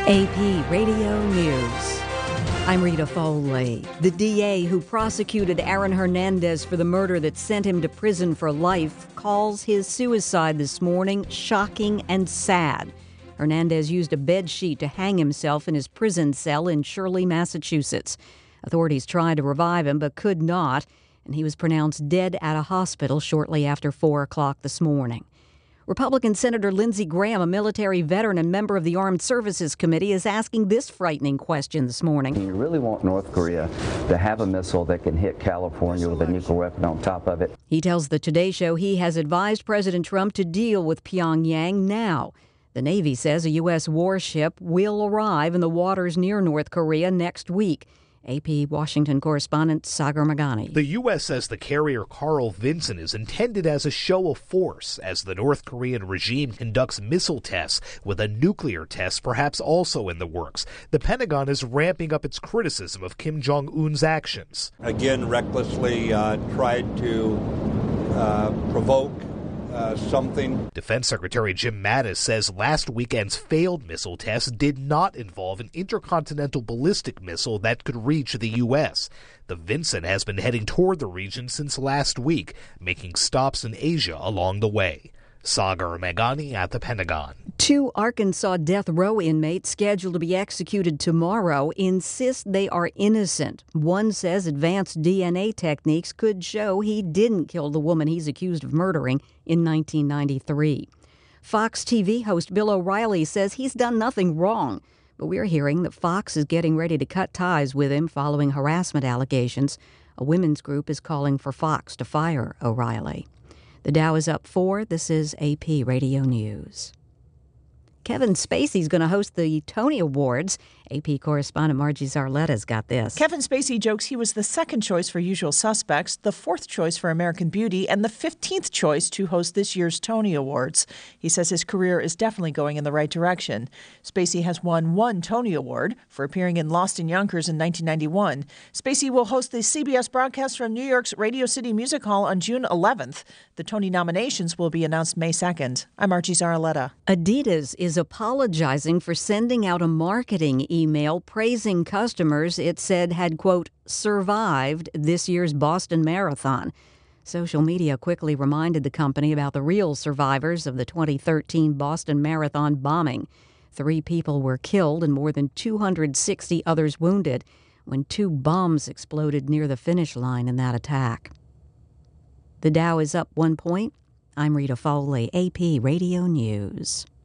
AP Radio News. I'm Rita Foley. The DA who prosecuted Aaron Hernandez for the murder that sent him to prison for life calls his suicide this morning shocking and sad. Hernandez used a bed sheet to hang himself in his prison cell in Shirley, Massachusetts. Authorities tried to revive him but could not, and he was pronounced dead at a hospital shortly after 4 o'clock this morning. Republican Senator Lindsey Graham, a military veteran and member of the Armed Services Committee, is asking this frightening question this morning. You really want North Korea to have a missile that can hit California with a nuclear weapon on top of it? He tells the Today Show he has advised President Trump to deal with Pyongyang now. The Navy says a U.S. warship will arrive in the waters near North Korea next week. AP Washington correspondent Sagar Meghani. The U.S. says the carrier Carl Vinson is intended as a show of force as the North Korean regime conducts missile tests, with a nuclear test perhaps also in the works. The Pentagon is ramping up its criticism of Kim Jong-un's actions. Again, recklessly tried to provoke something. Defense Secretary Jim Mattis says last weekend's failed missile test did not involve an intercontinental ballistic missile that could reach the U.S. The Vinson has been heading toward the region since last week, making stops in Asia along the way. Sagar Meghani at the Pentagon. 2 Arkansas death row inmates scheduled to be executed tomorrow insist they are innocent. One says advanced DNA techniques could show he didn't kill the woman he's accused of murdering in 1993. Fox TV host Bill O'Reilly says he's done nothing wrong, but we're hearing that Fox is getting ready to cut ties with him following harassment allegations. A women's group is calling for Fox to fire O'Reilly. The Dow is up 4. This is AP Radio News. Kevin Spacey's going to host the Tony Awards. AP correspondent Margie Zarletta's got this. Kevin Spacey jokes he was the second choice for Usual Suspects, the 4th choice for American Beauty, and the 15th choice to host this year's Tony Awards. He says his career is definitely going in the right direction. Spacey has won 1 Tony Award for appearing in Lost in Yonkers in 1991. Spacey will host the CBS broadcast from New York's Radio City Music Hall on June 11th. The Tony nominations will be announced May 2nd. I'm Margie Zarletta. Adidas is apologizing for sending out a marketing email praising customers it said had, quote, survived this year's Boston Marathon. Social media quickly reminded the company about the real survivors of the 2013 Boston Marathon bombing. 3 people were killed and more than 260 others wounded when 2 bombs exploded near the finish line in that attack. The Dow is up 1 point. I'm Rita Foley, AP Radio News.